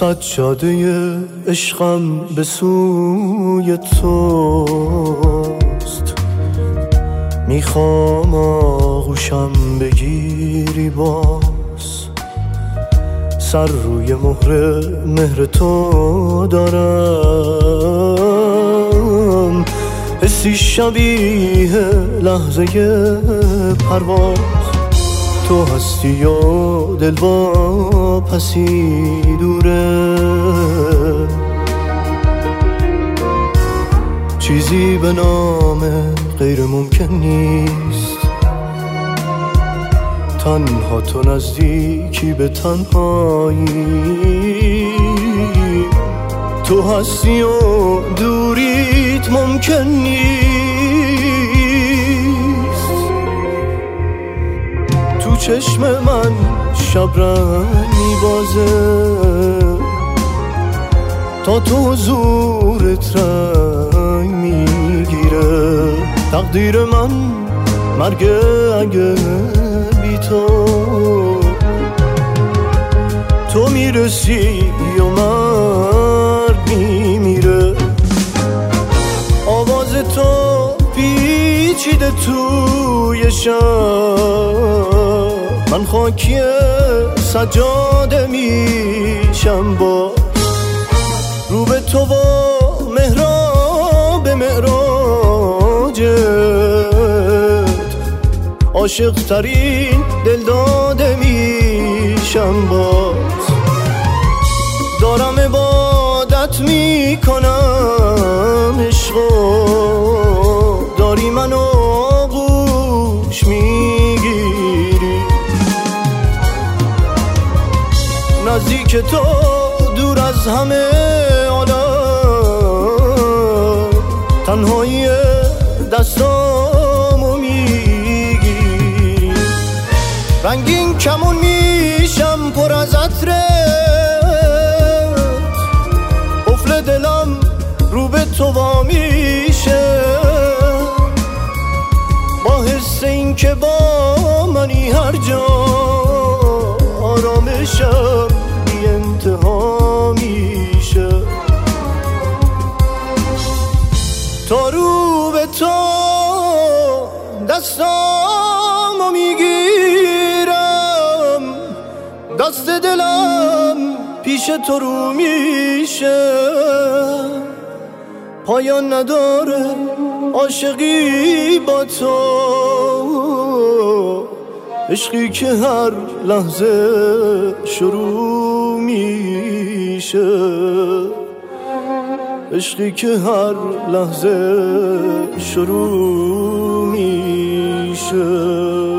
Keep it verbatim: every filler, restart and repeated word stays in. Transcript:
سجاده عشقم به سوی توست، میخوام آغوشم بگیری باز، سر روی مهر مهر تو دارم، حسی شبیه لحظه پرواز. تو هستی و دل با پسی دوره، چیزی به نام غیر ممکن نیست، تنها تو نزدیکی به تنهایی. تو هستی و دوریت ممکن نیست، تو چشم من شبرنگ میبازه، تا تو حضورت رنگ میگیره. تقدیر من مرگ اگه بی تو تو میرسی و مرگ میمیره. آواز تو پیچیده توی شب، من خاکی سجاده میشم باز، رو به تو و محراب معراجت، عاشق ترین دل داده میشم باز. دارم عبادت میکنم عشقو، داری منو آغوش میگیری، نزدیک تو دور از همه عالم، تنهایی دستامو میگیری. رنگین کمون میشم پر از عطرت، قفل دلم رو به تو وا میشه، با حس این که با منی هر جا آرامشم بی انتها میشه. تا رو به تو دستامو میگیرم، دست دلم پیش تو رو میشه، پایان نداره عاشقی با تو، عشقی که هر لحظه شروع میشه، عشقی که هر لحظه شروع میشه.